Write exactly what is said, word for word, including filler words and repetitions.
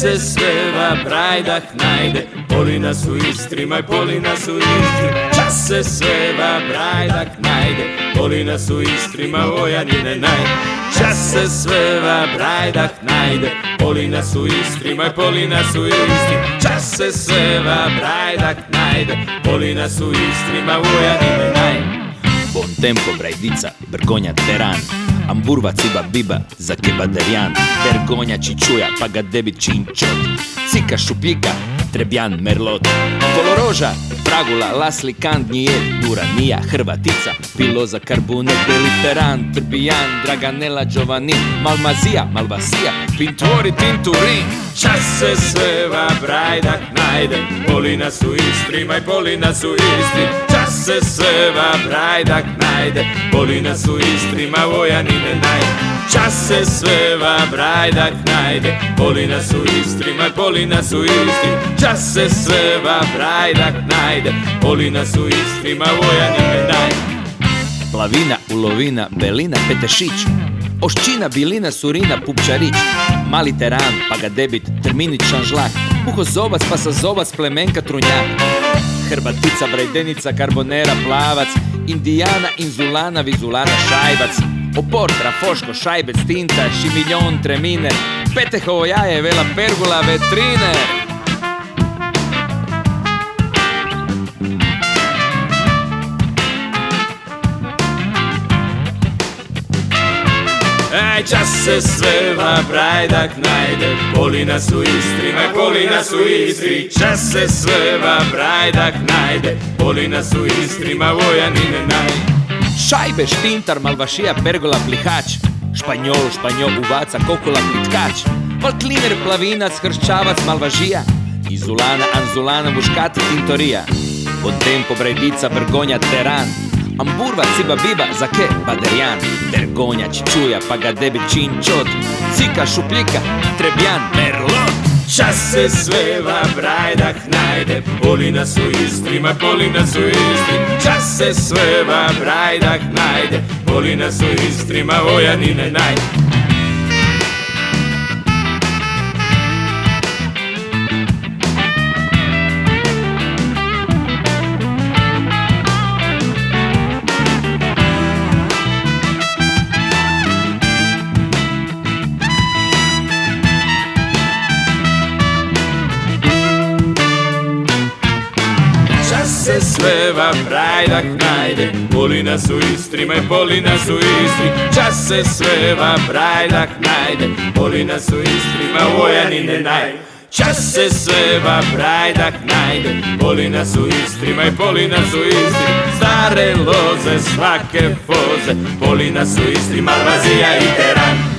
se sveva brajdah najde, boli nas u Istri, maj boli nas u Istri. Čas se sveva brajdah najde, boli nas u Istri, ma Vojanine naj. Čas se sveva brajdah najde, boli nas u Istri, maj boli nas u Istri. Čas se sveva brajdah najde, boli nas u Istri, ma Vojanine naj. Bon tempo brajdica, Bergonja teran, Amburva ciba biba za kebaderijan, Bergonja čičuja pa ga debit činčot, Cika šupljika, Trebjan merlot, Koloroža, Fragula, Laslikan, Gnije, Duranija, Hrvatica, Piloza, Karbunet, Beliteran, Trbijan, Draganela, Giovanni, Malmazija, Malvasija, Pintuori, Tinturin. Čas se sveva brajdah najde, boli nas u Istri, maj boli nas u Istri. Čas se sveva brajdah najde, boli nas u Istri, ma Vojanine naj. Čas se sveva brajdah najde, boli nas u Istri, maj boli nas u Istri. Čas se sveva brajdah najde, boli nas u Istri, ma Vojanine naj. Plavina, Ulovina, Belina, Petešić, Oščina, Bilina, Surina, Pupčarić, Mali teran, pa ga debit, Terminić, Šanžlak, Puhozovac, pa Sazovac, Plemenka, Trunjak, Hrvatica, Brajdenica, Karbonera, Plavac, Indijana, Inzulana, Vizulana, Šajbac, Oportra, Foško, Šajbec, Tinta, Šimiljon, Treminer, Petehovo jaje, Vela Pergula, Vetriner. Aj, čas se sveva brajdah najde, boli nas u Istri, maj boli nas u Istri. Čas se sveva brajdah najde, boli nas u Istri, ma Vojanine naj. Šajbe, Štintar, Malvašija, Pergola, Plihač, Španjol, Španjol, Uvaca, Kokula, Plitkač, Valkliner, Plavinac, Hrščavac, Malvažija, Izulana, Anzulana, Muškata, Tintorija, Bon tempo brajdica, Bergonja teran, Amburva, ciba biba, za ke baderijan, Bergonja čičuja, pa ga debit činčot, Cika šupljika, Trebjan merlot. Čas se sveva brajdah najde, boli nas u Istri, ma boli nas u Istri. Čas se sveva brajdah najde, boli nas u Istri, ma Vojanine naj. Se sveva brajdah najde, boli nas u Istri, maj boli nas u Istri. Čas se sveva brajdah najde, boli nas u Istri, ma Vojanine naj. Čas se sveva brajdah najde, boli nas u Istri, maj boli nas u Istri. Stare loze, svake foze, boli nas u Istri, Malvazija i teran.